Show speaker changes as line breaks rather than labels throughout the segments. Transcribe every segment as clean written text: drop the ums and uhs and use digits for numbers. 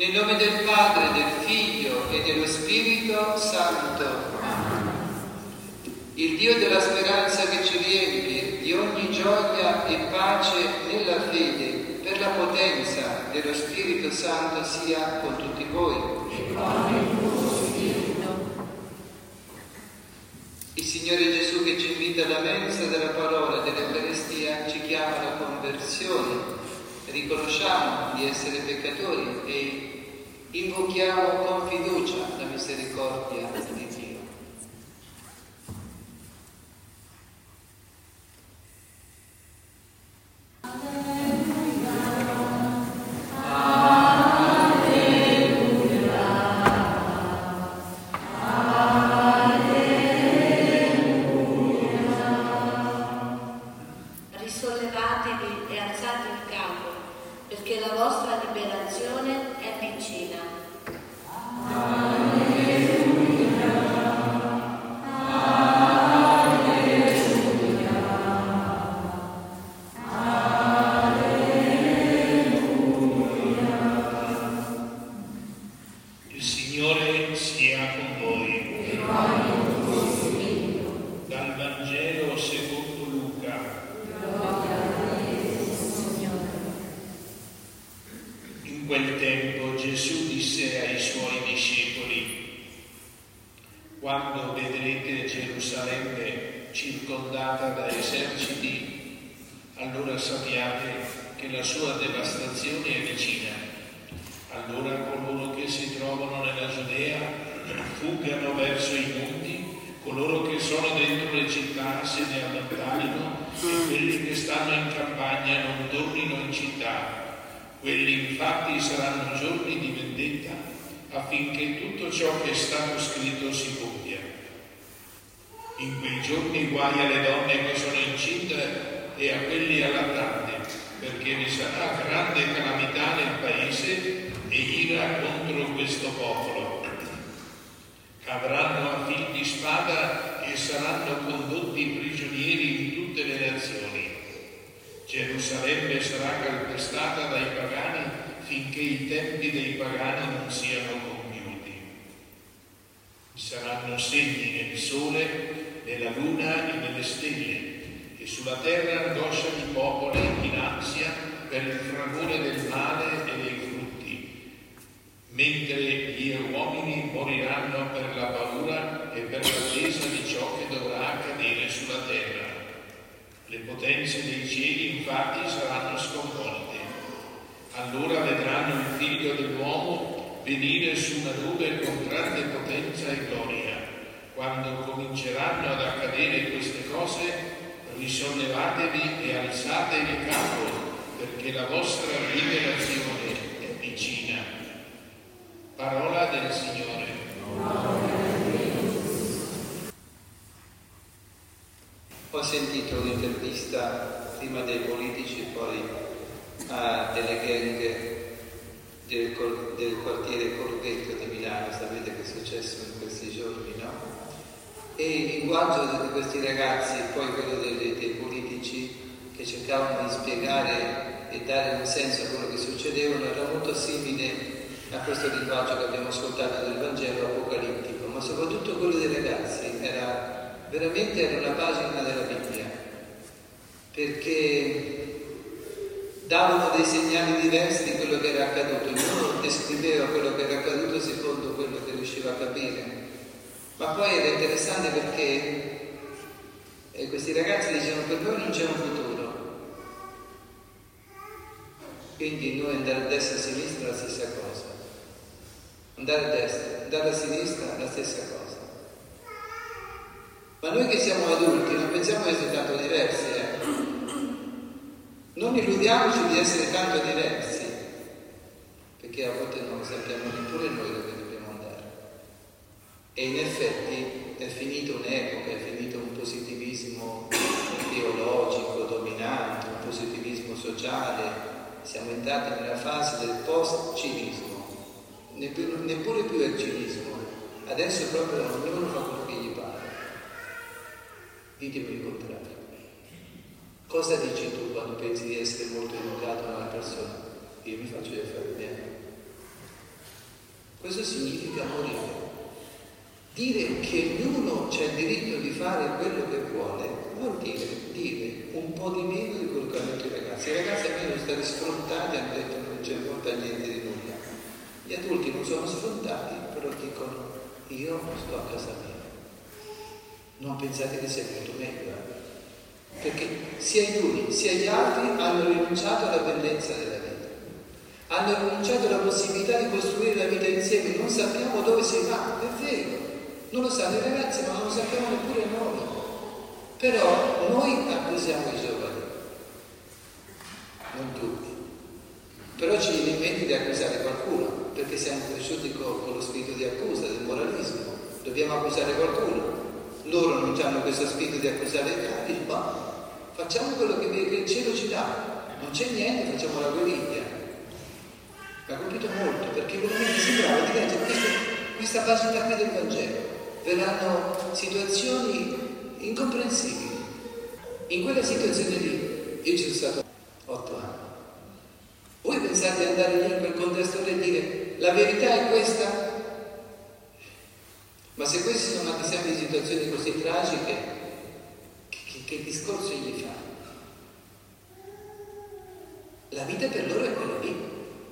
Nel nome del Padre, del Figlio e dello Spirito Santo. Amen. Il Dio della speranza che ci riempie di ogni gioia e pace nella fede, per la potenza dello Spirito Santo, sia con tutti voi.
E con il tuo Spirito.
Il Signore Gesù, che ci invita alla mensa della parola dell'Eucaristia, ci chiama alla conversione. Riconosciamo di essere peccatori e invochiamo con fiducia la misericordia di Dio.
Risollevatevi e alzate il capo, perché la vostra liberazione è vicina.
Il Signore sia con voi.
E con il tuo Spirito.
Dal Vangelo secondo Luca.
Gloria a te, Signore.
In quel tempo Gesù disse ai suoi discepoli: quando vedrete Gerusalemme circondata da eserciti, allora sappiate che la sua devastazione è vicina. Allora coloro che si trovano nella Giudea fuggano verso i monti, coloro che sono dentro le città se ne allontanino e quelli che stanno in campagna non tornino in città. Quelli infatti saranno giorni di vendetta, affinché tutto ciò che è stato scritto si compia. In quei giorni guai alle donne che sono incinte e a quelli allattanti, perché vi sarà grande calamità nel paese e ira contro questo popolo. Cadranno a fil di spada e saranno condotti prigionieri in tutte le nazioni. Gerusalemme sarà calpestata dai pagani finché i tempi dei pagani non siano compiuti. Saranno segni nel sole, nella luna e nelle stelle, e sulla terra angoscia di popoli in ansia per il fragore del male e dei frutti, mentre gli uomini moriranno per la paura e per l'attesa di ciò che dovrà accadere sulla terra. Le potenze dei cieli infatti saranno sconvolte. Allora vedranno il Figlio dell'uomo venire su una nube con grande potenza e gloria. Quando cominceranno ad accadere queste cose, risollevatevi e alzate il capo, perché la vostra liberazione è vicina. Parola del Signore.
Ho sentito un'intervista prima dei politici, poi a delle gang del quartiere Corvetto di Milano. Sapete che è successo in questi giorni, no? E il linguaggio di questi ragazzi e poi quello dei politici che cercavano di spiegare e dare un senso a quello che succedeva era molto simile a questo linguaggio che abbiamo ascoltato del Vangelo apocalittico, ma soprattutto quello dei ragazzi era una pagina della Bibbia, perché davano dei segnali diversi di quello che era accaduto. Ognuno descriveva quello che era accaduto secondo quello che riusciva a capire. Ma poi era interessante perché questi ragazzi dicevano: per noi non c'è un futuro, quindi noi andare a destra e a sinistra è la stessa cosa, andare a destra, andare a sinistra è la stessa cosa. Ma noi che siamo adulti non pensiamo di essere tanto diversi, Non illudiamoci di essere tanto diversi, perché a volte non sappiamo neppure noi dove dobbiamo andare. E in effetti è finita un'epoca, è finito un positivismo ideologico dominante, un positivismo sociale. Siamo entrati nella fase del post-cinismo, neppure più il cinismo. Adesso proprio ognuno fa quello che gli pare. Ditemi il contrario. Cosa dici tu quando pensi di essere molto educato a una persona? Io mi faccio gli affari miei. Questo significa morire. Dire che ognuno c'ha il diritto di fare quello che vuole vuol dire un po' di meno di quello che hanno detto i ragazzi. I ragazzi a me sono stati sfrontati e hanno detto non c'è importa niente di nulla. Gli adulti non sono sfrontati, però dicono io sto a casa mia. Non pensate che sia molto meglio, perché sia gli uni sia gli altri hanno rinunciato alla bellezza della vita, hanno rinunciato alla possibilità di costruire la vita insieme. Non sappiamo dove si va, è vero, non lo sanno i ragazzi, ma non lo sappiamo neppure noi. Però noi accusiamo i giovani, non tutti, però ci viene in mente di accusare qualcuno, perché siamo cresciuti con lo spirito di accusa, del moralismo, dobbiamo accusare qualcuno. Loro non hanno questo spirito di accusare gli altri, ma facciamo quello che il cielo ci dà, non c'è niente, facciamo la guerriglia. Mi ha colpito molto, perché veramente sembrava di leggere questa pagina qui del Vangelo. Verranno situazioni incomprensibili. In quella situazione lì, io ci sono stato 8 anni. Voi pensate di andare lì in quel contesto e dire la verità è questa? Ma se questi sono anche sempre situazioni così tragiche, che discorso gli fa? La vita per loro è quella lì.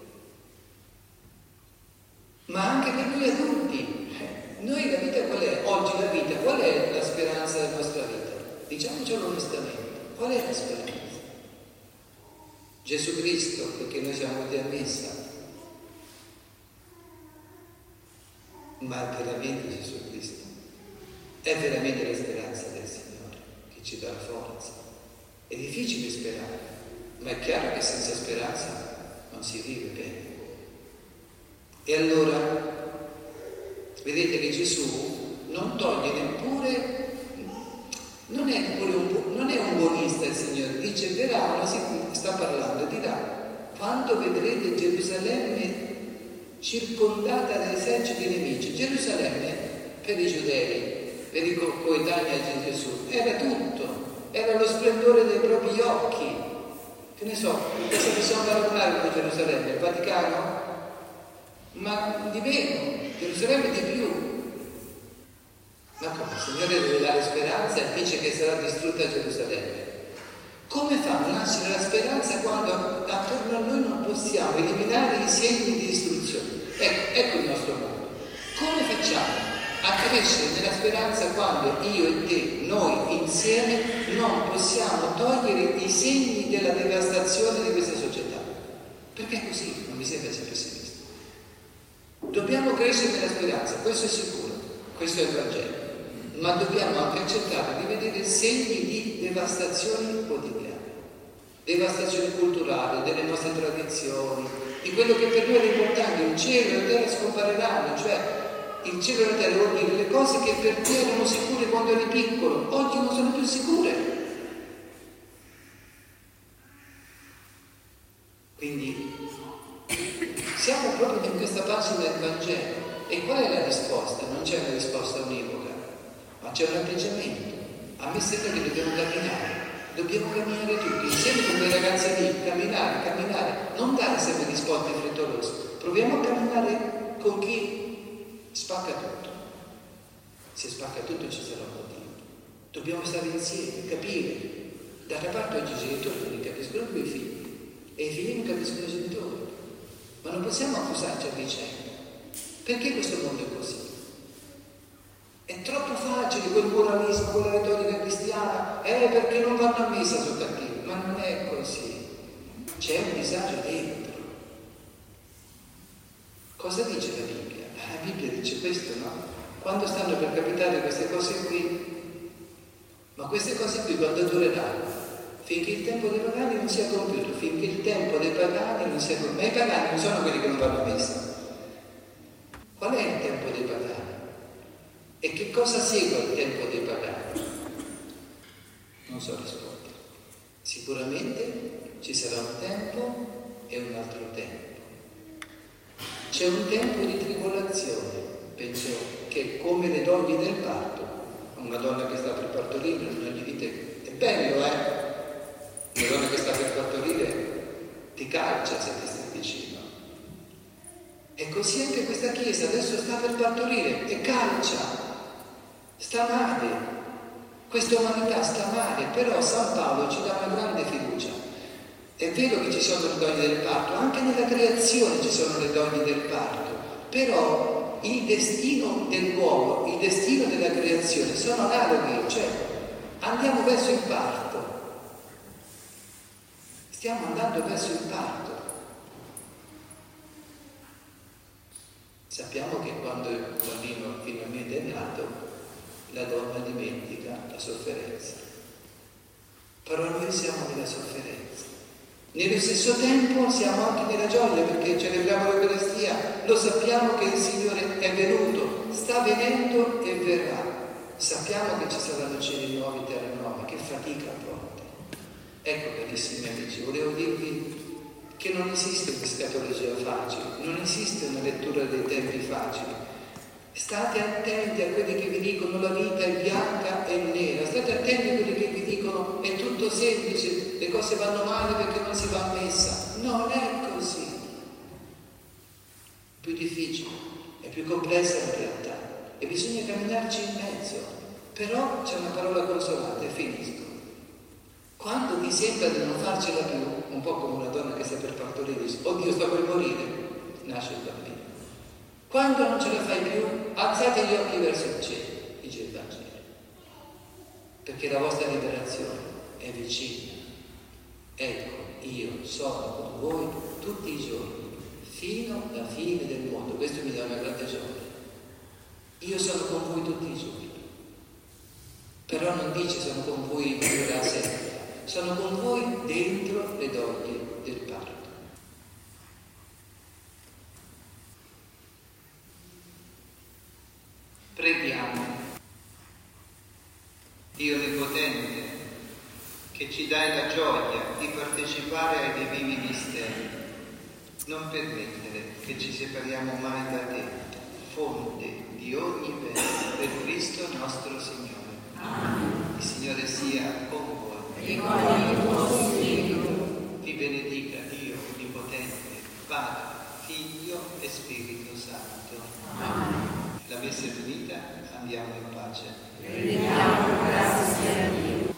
Ma anche per noi adulti. Noi la vita qual è? Oggi la vita, qual è la speranza della nostra vita? Diciamocelo onestamente, qual è la speranza? Gesù Cristo, perché noi siamo venuti a messa, ma veramente Gesù Cristo è veramente la speranza del Signore che ci dà la forza. È difficile sperare, ma è chiaro che senza speranza non si vive bene. E allora vedete che Gesù non toglie neppure, non è un buonista il Signore, dice verrà, sta parlando, dirà quando vedrete Gerusalemme circondata da eserciti nemici. Gerusalemme per i giudei, per i coetanei di Gesù, era tutto, era lo splendore dei propri occhi. Che ne so, cosa possiamo paragonare con Gerusalemme? Il Vaticano? Ma di meno, Gerusalemme di più. Ma come? Il Signore deve dare speranza e dice che sarà distrutta Gerusalemme. Come fa a nascere la speranza quando attorno a noi non possiamo eliminare i segni di distruzione? Ecco il nostro mondo. Come facciamo a crescere nella speranza quando io e te, noi insieme, non possiamo togliere i segni della devastazione di questa società? Perché è così, non mi sembra sia pessimista. Dobbiamo crescere nella speranza, questo è sicuro, questo è il Vangelo, ma dobbiamo anche accettare di vedere segni di devastazione quotidiana, devastazione culturale, delle nostre tradizioni, di quello che per noi è importante. Il cielo e la terra scompariranno, cioè il cielo e la terra vuol dire le cose che per te erano sicure quando eri piccolo, oggi non sono più sicure. Quindi siamo proprio in questa pagina del Vangelo. E qual è la risposta? Non c'è una risposta univoca, ma c'è un atteggiamento. A me sembra che dobbiamo camminare tutti, insieme con quei ragazzi lì, camminare, non dare sempre risposte frettolose. Proviamo a camminare con chi spacca tutto. Se spacca tutto ci sarà un motivo. Dobbiamo stare insieme, capire. D'altra parte oggi i genitori non capiscono più i figli e i figli non capiscono i genitori. Ma non possiamo accusarci a vicenda. Perché questo mondo è così? È troppo facile quel moralismo, quella retorica cristiana, perché non vanno a messa sono cattivi, ma non è così. C'è un disagio dentro. Cosa dice la Bibbia? La Bibbia dice questo, no? Quando stanno per capitare queste cose qui, ma queste cose qui quando dureranno? Finché il tempo dei pagani non sia compiuto, finché il tempo dei pagani non sia compiuto. Ma i pagani non sono quelli che non vanno a messa. Qual è il tempo dei pagani? E che cosa segue il tempo dei pagani? Non so rispondere. Sicuramente ci sarà un tempo e un altro tempo. C'è un tempo di tribolazione, penso che come le donne del parto, una donna che sta per partorire, non gli dite, è bello, una donna che sta per partorire ti calcia se ti stai vicino. E così anche questa Chiesa adesso sta per partorire e calcia, sta male. Questa umanità sta male, però San Paolo ci dà una grande fiducia. È vero che ci sono le doglie del parto, anche nella creazione ci sono le doglie del parto, però il destino dell'uomo, il destino della creazione sono analoghi, cioè andiamo verso il parto. Stiamo andando verso il parto. Sappiamo che quando il bambino finalmente è nato, la donna dimentica la sofferenza. Però noi siamo nella sofferenza. Nello stesso tempo siamo anche nella gioia, perché celebriamo l'Eucaristia, lo sappiamo che il Signore è venuto, sta venendo e verrà. Sappiamo che ci saranno cieli nuovi, terre nuove, che fatica a volte. Ecco, carissimi amici, volevo dirvi che non esiste un'escatologia facile, non esiste una lettura dei tempi facili. State attenti a quelli che vi dicono la vita è bianca e nera, state attenti a quelli che vi dicono è tutto semplice, le cose vanno male perché non si va a messa. Non è così. È più difficile, è più complessa in realtà e bisogna camminarci in mezzo. Però c'è una parola consolante, e finisco. Quando ti sembra di non farcela più, un po' come una donna che sta per partorire, dice, oddio, sto per morire, nasce il bambino. Quando non ce la fai più, alzate gli occhi verso il cielo, dice il Vangelo, perché la vostra liberazione è vicina. Ecco, io sono con voi tutti i giorni, fino alla fine del mondo. Questo mi dà una grande gioia. Io sono con voi tutti i giorni. Però non dice sono con voi per sempre. Sono con voi dentro le doglie del parto. Preghiamo. Dio Onnipotente, che ci dai la gioia di partecipare ai tuoi vivi misteri, non permettere che ci separiamo mai da te, fonte di ogni bene, per Cristo nostro Signore. Amen. Il Signore sia con voi. Vi benedica Dio Onnipotente, Padre, Figlio e Spirito Santo. Amen. La messa è finita, andiamo in pace.
Preghiamo, grazie sia a Dio.